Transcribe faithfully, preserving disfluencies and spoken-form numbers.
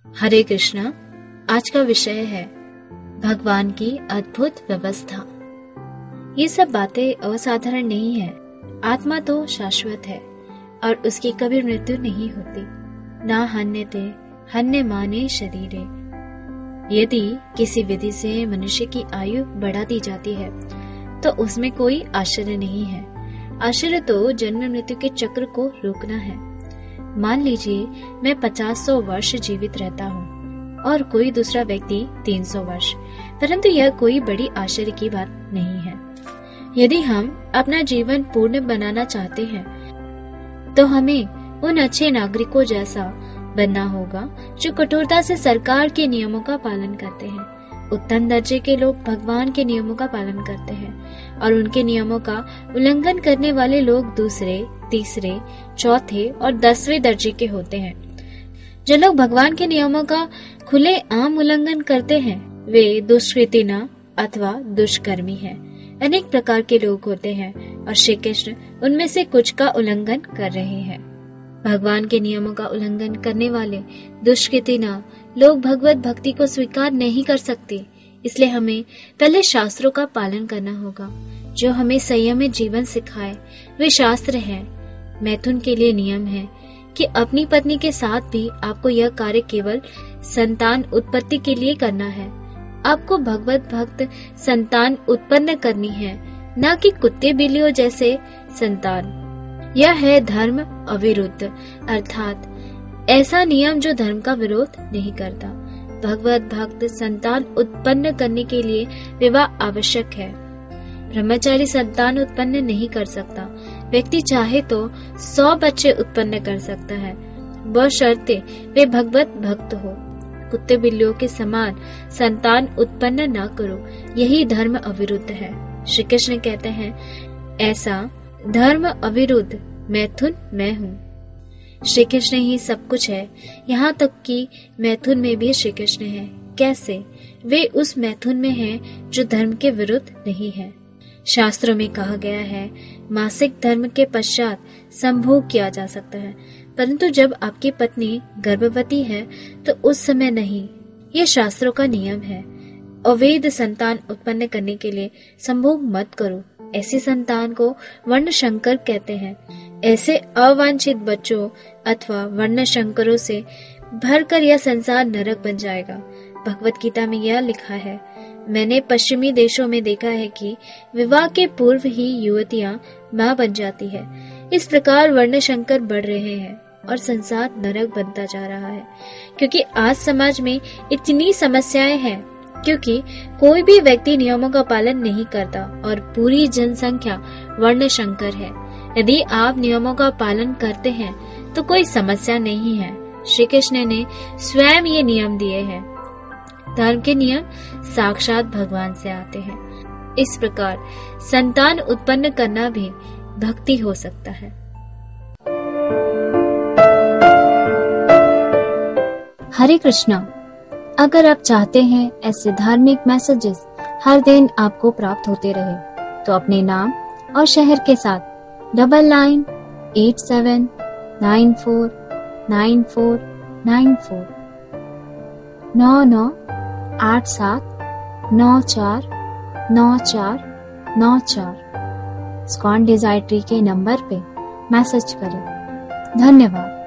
हरे कृष्णा। आज का विषय है भगवान की अद्भुत व्यवस्था। ये सब बातें असाधारण नहीं है। आत्मा तो शाश्वत है और उसकी कभी मृत्यु नहीं होती। ना हन्यते हन्य माने शरीरे। यदि किसी विधि से मनुष्य की आयु बढ़ा दी जाती है तो उसमें कोई आश्चर्य नहीं है। आश्चर्य तो जन्म मृत्यु के चक्र को रोकना है। मान लीजिए मैं पचास सौ वर्ष जीवित रहता हूँ और कोई दूसरा व्यक्ति तीन सौ वर्ष, परंतु यह कोई बड़ी आश्चर्य की बात नहीं है। यदि हम अपना जीवन पूर्ण बनाना चाहते हैं तो हमें उन अच्छे नागरिकों जैसा बनना होगा जो कठोरता से सरकार के नियमों का पालन करते हैं। उत्तम दर्जे के लोग भगवान के नियमों का पालन करते हैं और उनके नियमों का उल्लंघन करने वाले लोग दूसरे, तीसरे, चौथे और दसवें दर्जे के होते हैं। जो लोग भगवान के नियमों का खुले आम उल्लंघन करते हैं वे दुष्कृतिना अथवा दुष्कर्मी हैं। अनेक प्रकार के लोग होते हैं और श्री कृष्ण उनमें से कुछ का उल्लंघन कर रहे हैं। भगवान के नियमों का उल्लंघन करने वाले दुष्कृतिना लोग भगवत भक्ति को स्वीकार नहीं कर सकते। इसलिए हमें पहले शास्त्रों का पालन करना होगा जो हमें संयमित जीवन सिखाए। वे शास्त्र हैं। मैथुन के लिए नियम है कि अपनी पत्नी के साथ भी आपको यह कार्य केवल संतान उत्पत्ति के लिए करना है। आपको भगवत भक्त संतान उत्पन्न करनी है, न कि कुत्ते बिल्लियों जैसे संतान। यह है धर्म अविरुद्ध, अर्थात ऐसा नियम जो धर्म का विरोध नहीं करता। भगवत भक्त संतान उत्पन्न करने के लिए विवाह आवश्यक है। ब्रह्मचारी संतान उत्पन्न नहीं कर सकता। व्यक्ति चाहे तो सौ बच्चे उत्पन्न कर सकता है, बशर्ते वे भगवत भक्त हो। कुत्ते बिल्लियों के समान संतान उत्पन्न न करो, यही धर्म अविरुद्ध है। श्री कृष्ण कहते हैं, ऐसा धर्म अविरुद्ध मैथुन मैं हूँ। श्री कृष्ण ही सब कुछ है, यहाँ तक कि मैथुन में भी श्री कृष्ण है। कैसे? वे उस मैथुन में हैं जो धर्म के विरुद्ध नहीं है। शास्त्रों में कहा गया है मासिक धर्म के पश्चात संभोग किया जा सकता है, परंतु जब आपकी पत्नी गर्भवती है तो उस समय नहीं। ये शास्त्रों का नियम है। अवैध संतान उत्पन्न करने के लिए संभोग मत करो। ऐसी संतान को वर्ण शंकर कहते हैं। ऐसे अवांछित बच्चों अथवा वर्ण शंकरों से भरकर यह संसार नरक बन जाएगा। भगवत गीता में यह लिखा है, मैंने पश्चिमी देशों में देखा है कि विवाह के पूर्व ही युवतियां मां बन जाती है। इस प्रकार वर्ण शंकर बढ़ रहे हैं और संसार नरक बनता जा रहा है। क्योंकि आज समाज में इतनी समस्याएं हैं, क्योंकि कोई भी व्यक्ति नियमों का पालन नहीं करता और पूरी जनसंख्या वर्ण शंकर है। यदि आप नियमों का पालन करते हैं तो कोई समस्या नहीं है। श्री कृष्ण ने स्वयं ये नियम दिए हैं। धर्म के नियम साक्षात भगवान से आते हैं। इस प्रकार संतान उत्पन्न करना भी भक्ति हो सकता है। हरे कृष्णा। अगर आप चाहते हैं ऐसे धार्मिक मैसेजेस हर दिन आपको प्राप्त होते रहे तो अपने नाम और शहर के साथ double nine eight seven nine four nine four nine four नौ नौ आठ सात नौ चार नौ चार नौ चार स्कॉन डिजाइट्री के नंबर पे मैसेज करें। धन्यवाद।